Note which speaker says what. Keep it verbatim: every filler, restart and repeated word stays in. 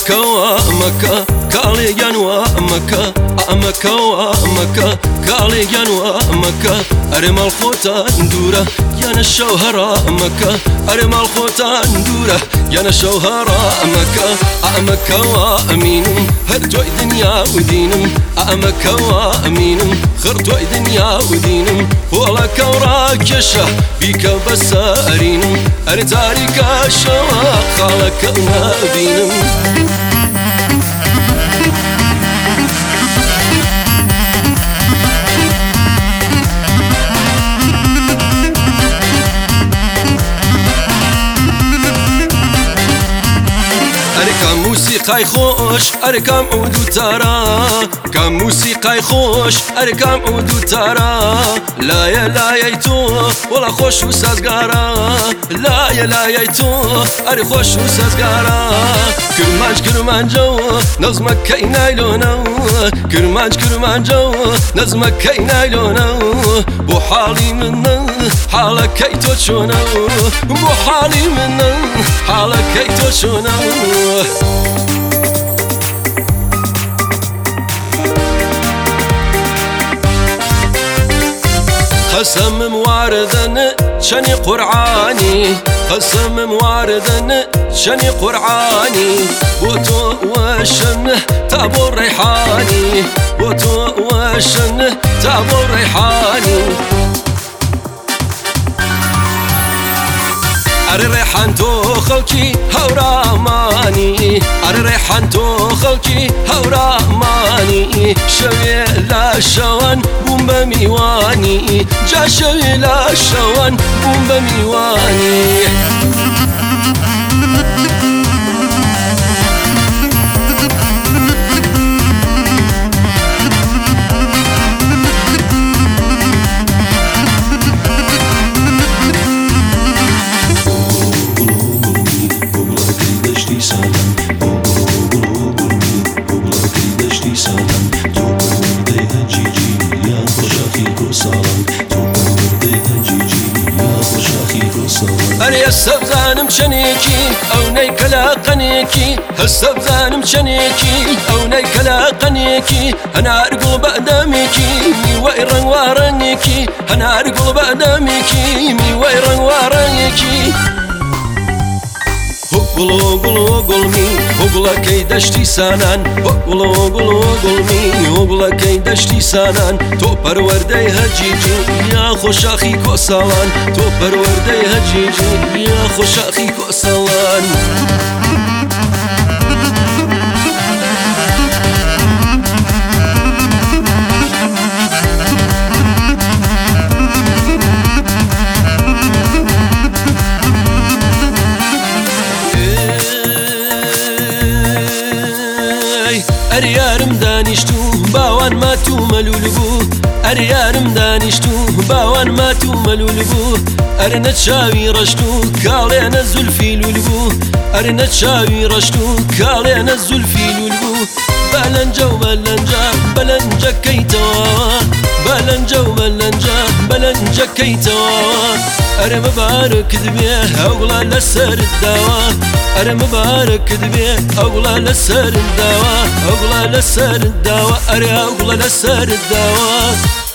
Speaker 1: أمكا وأمكا كاليجان وأمكا أمكا وأمكا كاليجان وأمكا أرم الخوتان دورة يانا الشوهرة أمكا أرم الخوتان دورة يانا الشوهرة أمكا أمكا وأمين هرتوي دنيا ودينم أمكا وأمين خرتوي دنيا ودينم ولك وراكشة بيك بسارين أرتاريك الشواق خالك ونبينم أركام موسيقى خوش أركام عود وتارا كم موسيقى خوش أركام عود وتارا لا يا لا ييتو ولا خوش وسازقارا لا يا لا ييتو أري خوش وسازقارا كرمانج كرمان جو نظمك كي نايلونا كرمانج كرمان جو نظمك كي نايلونا بو حالي منا حالك كي توشونا بو حالي منا حالك كي توشونا قسم مواردن شني قرعاني قسم مواردن شني قرعاني وتو وشن تابو الريحاني وتو وشن تابو الريحاني أري ريحان تو خلكي هورا ماني أري ريحان تو خلكي هورا ماني شوي لا شوان بوم بميواني جا شوي لا شوان بوم بميواني أري السبزانم شنيكي أو نيكلا قنيكي السبزانم شنيكي أو نيكلا قنيكي أنا أرقل بأداميكي مي ويرن وارنيكي أنا أرقل بأداميكي مي ويرن وارنيكي هقلو قلو قلمي هقلا كي دشتي سانان هقلو قلو قلمي هقلا كي دشتي سانان تو پروردي هجيجي يا خوش اخي كوسالان تو پروردي هجيجي يا خوش اخي كوسالان أريارم دانشتو باوان ماتو ملولبو أريارم دانشتو باوان ماتو ملولبو أرنا تشاوي رشتو كالينا الزلفي لولبو أرنا تشاوي رشتو كالينا الزلفي لولبو بلنجا وبلنجا بلنجا كيتوا بلنجا وبلنجا بلنجا كيتوا أري مبارك دبيه أولا لسر الدوا أري مبارك دبيه أولا لسر الدوا أولا لسر الدوا أري أولا لسر الدوا